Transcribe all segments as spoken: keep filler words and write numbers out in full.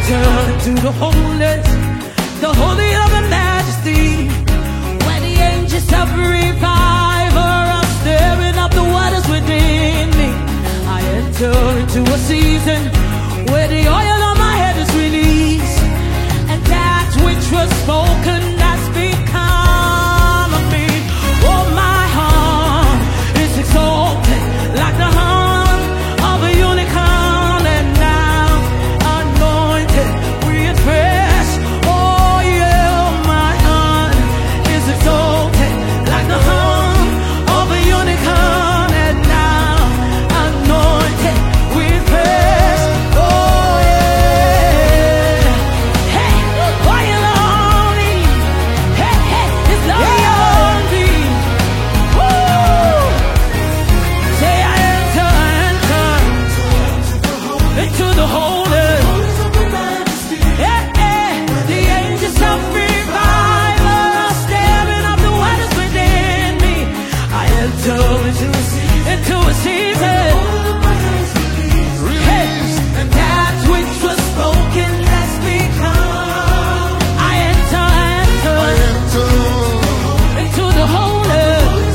enter into the holiest, the holy of the majesty, when the angels of revival are stirring up the waters within me. I enter into a season where the oil on my head is released, and that which was spoken has become of me. Oh, my heart is exalted like the horn of a unicorn, and now anointed with fresh oil. My heart is exalted like the horn of a unicorn, and now anointed with fresh oil. Hey, oil on me. Hey, hey, it's love on me. Woo! Say I enter, enter into the holy. Yeah, yeah. The angels of revival are stirring up the waters within me. I enter into a season, into a season. Hey, and that which was spoken has become. I enter, enter into the holy.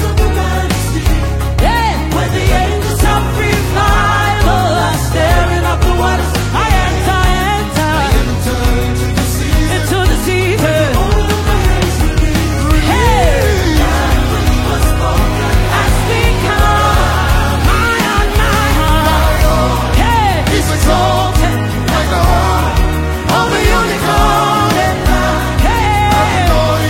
Yeah, when the angels of revival are stirring up the waters, I enter, enter into the season. Hey, has become my heart, my heart. Hey, it's exalted like the horn of a unicorn, and now, hey, hey,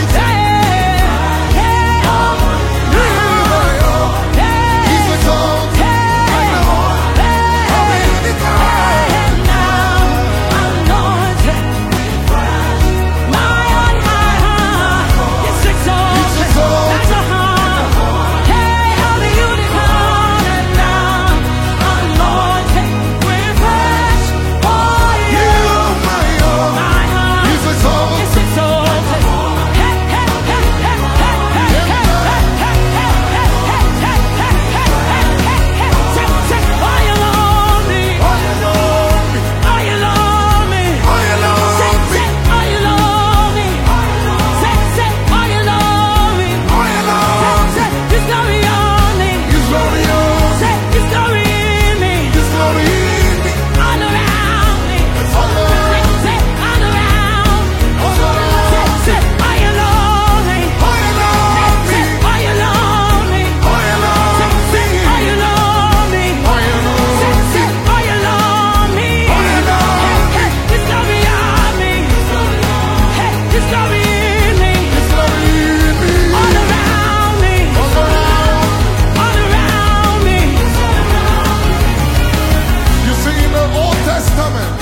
hey, oh, my heart. Hey, He's exalted like the horn of a unicorn. and now anointed with fresh. My heart, my heart, it's exalted It's exalted like the horn, hey, of a unicorn, and now anointed with fresh oil. You, my own. My heart He's exalted. is exalted. Hey, hey, hey, hey, hey, hey, hey, hey, hey, hey, hey, hey, hey, hey, hey, hey, hey. Say, say, oil on me. Oil on me. Oil on me. Oil on Say, me. say, oil on me. Say, say, oil on me. Oil on me. Say, His glory on me. His glory on me. Say, His glory in me. His glory in me. All around me. All around me. Say, all around me. All around me. Say, oil on me. Oil on me. Say, oil on me. Oil on Say, say, me. oil on me. Oil on Say, me. say, oil on me. Oil on Hey, hey, His glory on me. Hey, His glory in me. His glory in me. All around me. All around. All around me. You see, in the Old Testament,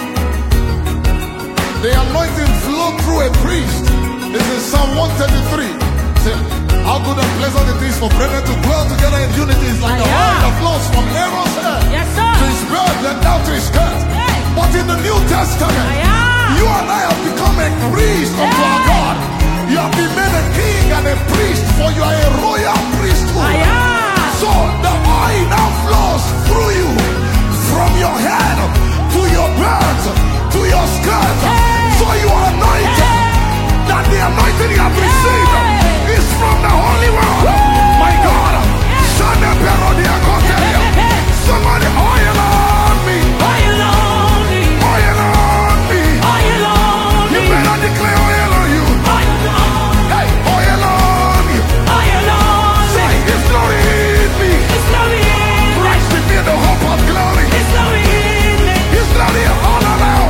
the anointing flowed through a priest. This is Psalm one thirty-three. Say, how good and pleasant it is for brethren to dwell together in unity. It's like the Ah, oil yeah. that flows from Aaron's hair Yes, sir. to his beard and down to his skirt. Hey. But in the New Testament, Ah, yeah. you and I have become a priest unto our Hey. God. You have been made a king and a priest, for you are a royal priesthood. Ah, yeah. So the oil now flows through you, from your head to your beard to your skirt. Hey. So you are anointed. Hey. That the anointing you have received Hey. is from the Holy One. My God. Shana Perodia Cotelia. Somebody oil on me. Oil on me. Oil on me. Oil on You me. better declare oil on you. Oil on me. Hey, oil on you. Oil on me. Say His glory in me. His glory in me. Rise with me the hope of glory. His glory in me. His glory all around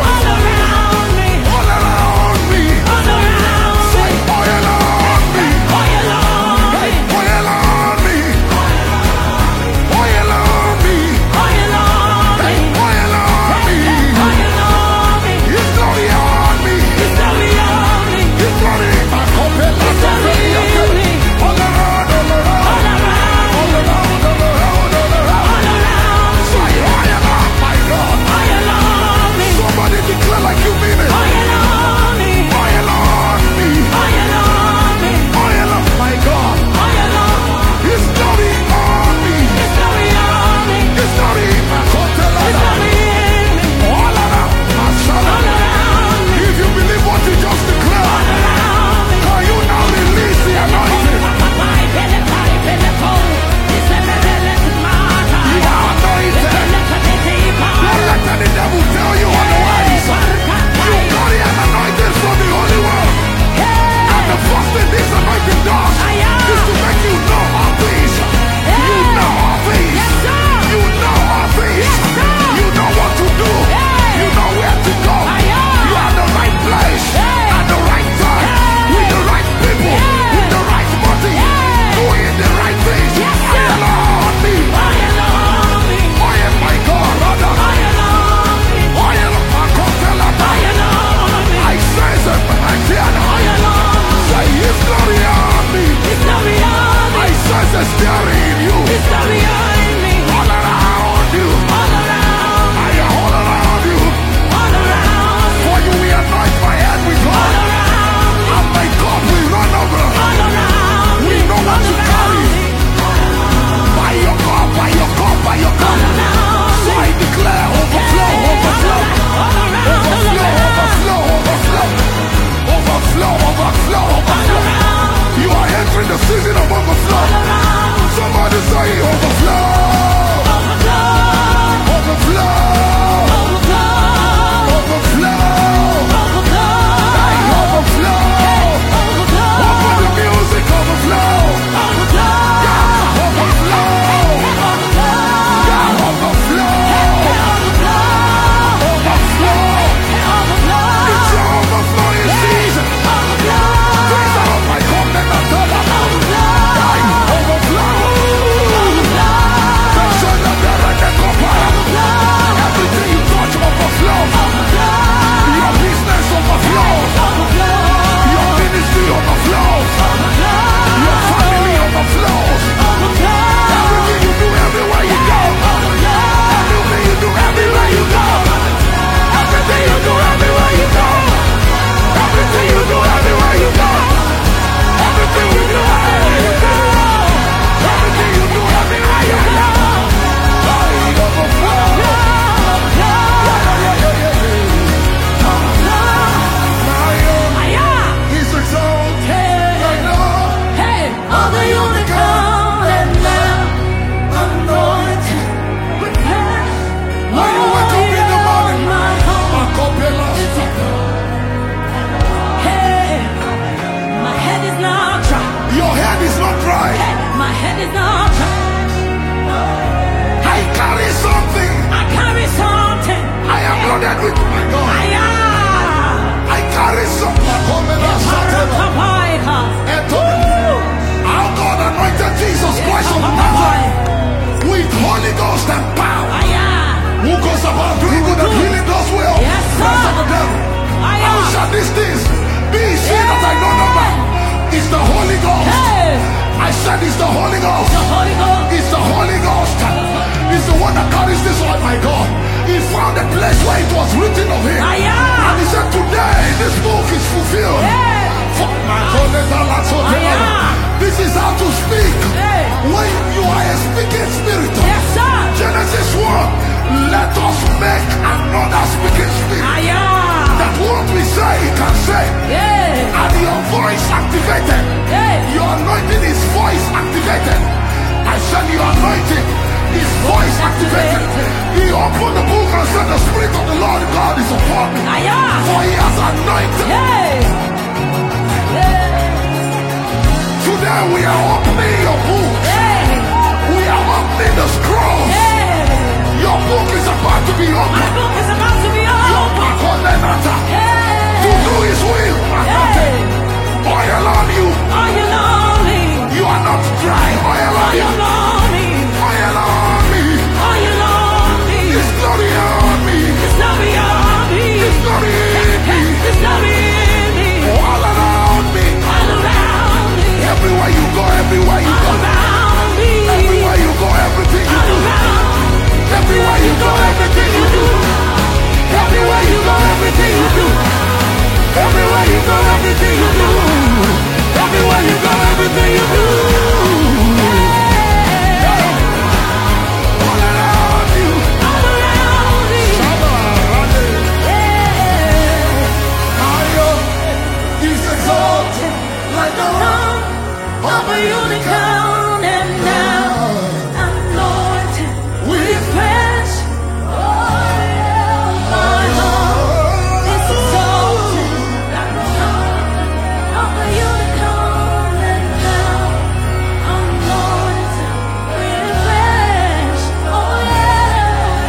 said it's the Holy Ghost. The Holy Ghost. It's the Holy Ghost. It's the one that carries this oil, my God. He found a place where it was written of him. Ah, yeah. And he said, today this book is fulfilled. Yeah. For my God, Ah, yeah. this is how to speak. Hey. When you are a speaking spirit. Yes, sir. Genesis one. Let us make another speaking spirit. Ah, yeah. That what we say, he can say. Yeah. And your voice activated. Yeah. Your anointing is voice activated. I said your anointing is voice activated. He opened the book and said, the Spirit of the Lord God is upon me. Ah, yeah. For he has anointed. Yeah. Yeah. Today we are opening your book. Yeah. We are opening the scroll. Yeah. Your book is about to be My opened. book is about to be Your opened. back on the matter. Yeah. To do his will. Yeah. Oil on you. Are you lonely? You are not dry. Oil on Are you you. lonely? Oil on me. Are you lonely? His glory on me. It's not beyond me. His glory in me. It's not in me. All around me. All around me. Everywhere you go, everywhere you All go. around me. Everywhere you go, everything you All do. around. Everywhere you go, everything you do. Everywhere you go, everything you do. Everywhere you go, everything you do. Everywhere you go, everything you do. All around you. All around me. Yeah. He's exalted like the rock Of a unicorn and now anointed with fresh oil. My heart is exalted like the rock of a unicorn and now anointed with fresh oil.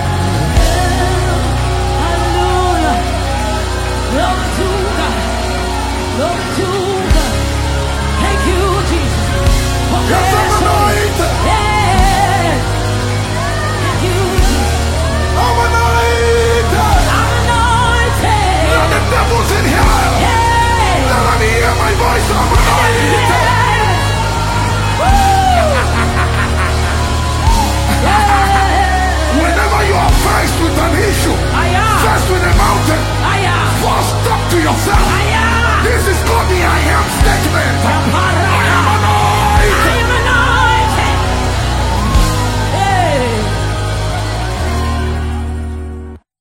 Hallelujah. Glory to God. Glory to God. Thank you, Jesus. For Yes, I'm fresh oil. anointed. Yeah. Thank you, Jesus. I'm anointed. I'm anointed. Let the devils in here. Yeah. Let them hear my voice. I'm anointed. Whenever you are faced with an issue, faced with a mountain, first talk to yourself. This is called the I am statement.